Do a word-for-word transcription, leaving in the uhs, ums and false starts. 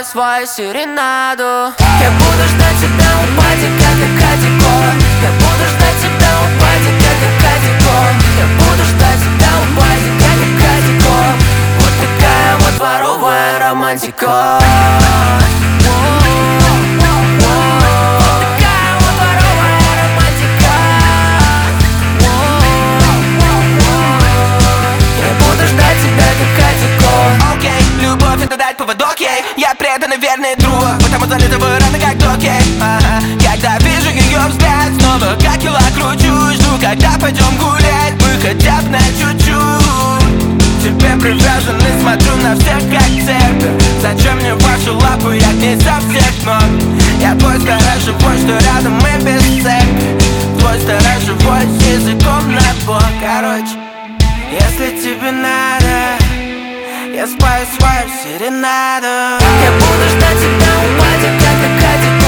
свою серенаду. Я буду ждать тебя у падика, как Катико. Я буду ждать тебя у падика, как Катико. Я буду ждать тебя у падика, как Катико. Вот такая вот дворовая романтика. Поводок ей, я преданный верный друг, потому залетываю рано как доки. Ага. Когда вижу ее взгляд, снова как кило кручу. Жду, когда пойдем гулять, мы хотя бы на чуть-чуть. Тебе привязан и смотрю на всех как цепь. Зачем мне ваши лапы, я к ней со всех ног. Я твой старый живой, что рядом мы без цепи. Твой старый живой с языком на бок. Короче, если тебе надо, я спою свою серенаду. Я буду ждать тебя у падика, как Катико.